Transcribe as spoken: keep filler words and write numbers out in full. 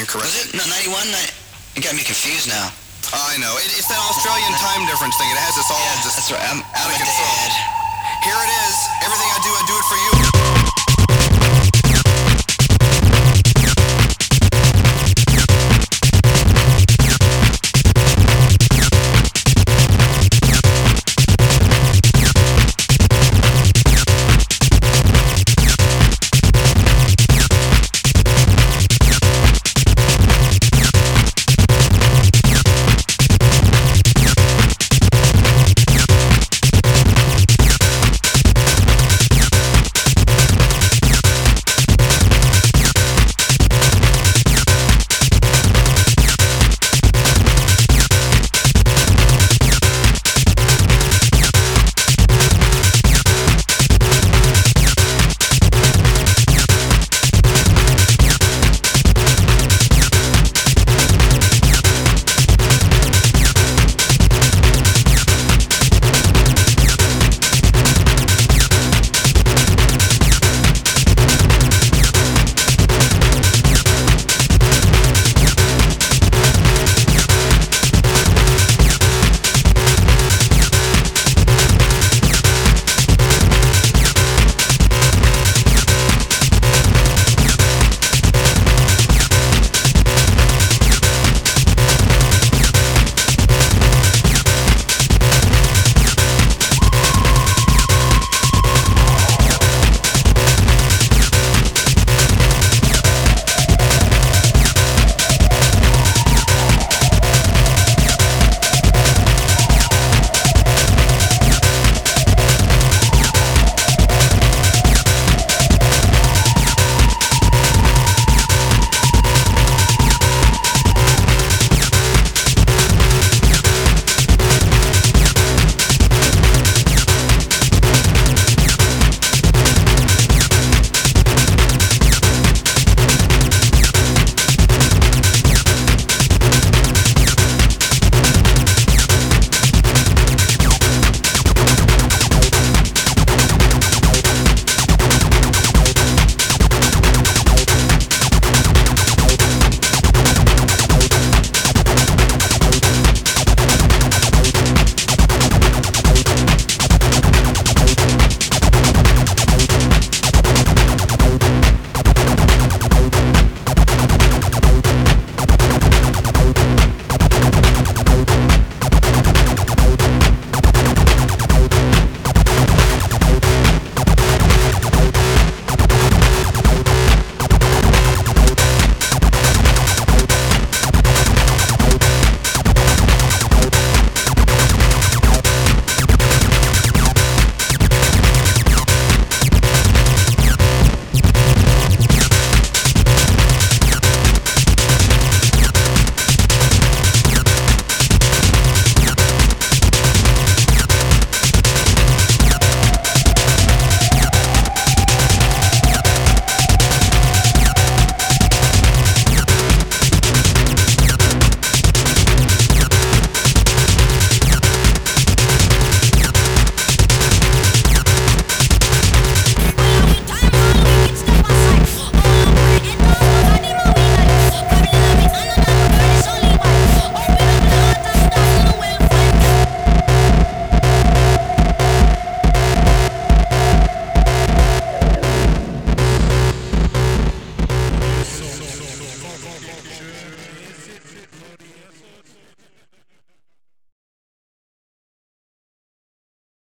correct. Was it? No, ninety-one? You got me confused now. I know. It, it's that Australian time difference thing. It has us all Yeah, just that's right. I'm, out I'm of a control. dad. Here it is. Everything I do, I do it for you.